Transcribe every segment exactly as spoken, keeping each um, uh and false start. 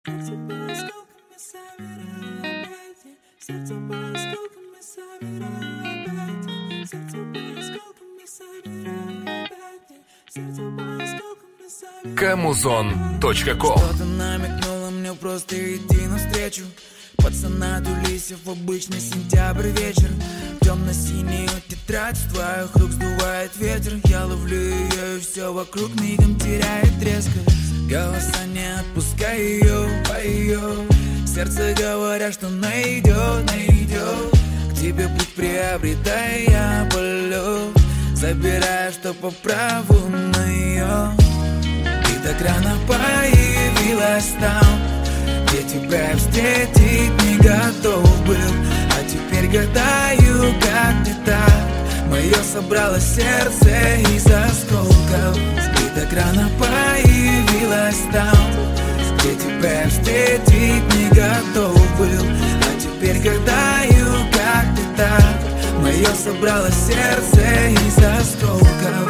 Сердце по осколкам собираю опять. Сердце по осколкам собираю опять. Сердце по осколкам собираю опять. Сердце по осколкам собираю. Камузон точка ком. Что-то намекнуло мне просто идти навстречу. Пацана Тулисев в обычный сентябрь вечер. Темно-синюю тетрадь с твоих рук сдувает ветер. Я ловлю ее и все вокруг мигом теряет резкость. Голоса не отпускай ее, по ее. Сердце говорят, что найдет, найдет. К тебе путь приобретай, я полет. Забираю, что по праву на ее. Ты так рано появилась там, где тебя встретить не готов был. А теперь гадаю, как ты так. Мое собрало сердце из осколков. Ты так рано появилась там, где тебя встретить не готов был. А теперь гадаю, как ты так. Мое собрало сердце из осколков.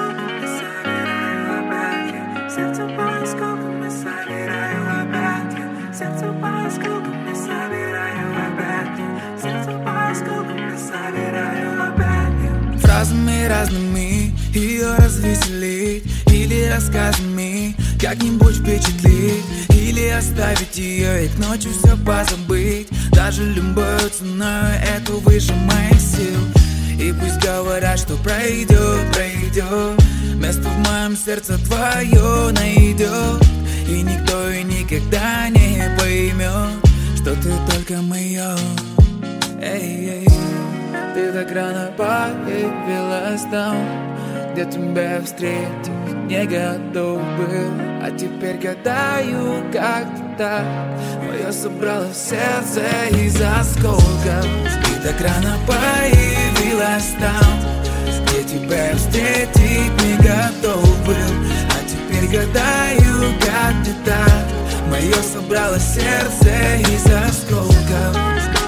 Сердце по осколкам собираю опять. Сердце по осколкам собираю опять. Сердце по осколкам собираю опять. Фразами разными ее развеселить, или рассказами как-нибудь впечатлить, или оставить ее и к ночи все позабыть. Даже любой ценой это выше моих сил. И пусть говорят, что пройдет, пройдет, место в моем сердце твое найдет. И никто и никогда не поймет, что ты только мое. Эй, эй. Ты так рано появилась там, где тебя встретить не готов был. А теперь гадаю, как ты так. Мое собрало сердце из осколков. Ты так рано появилась там, где тебя встретить не готов был. А теперь гадаю, как ты так. Мое собрало сердце из осколков.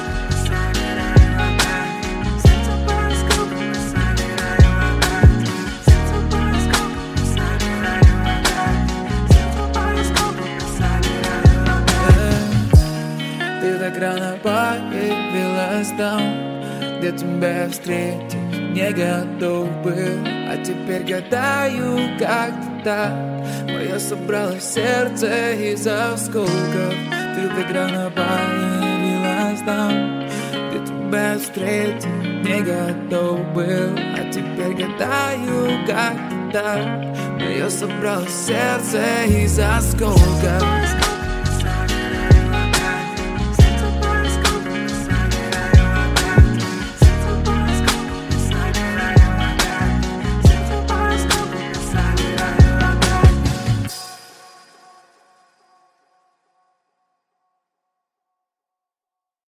Так рано появилась там, где тебя встретить не готов был. А теперь гадаю, как ты так. Мое собрало сердце из осколков. Ты так рано появилась там, где тебя встретить не готов был. А теперь гадаю, как ты так. Мое собрало сердце из осколков.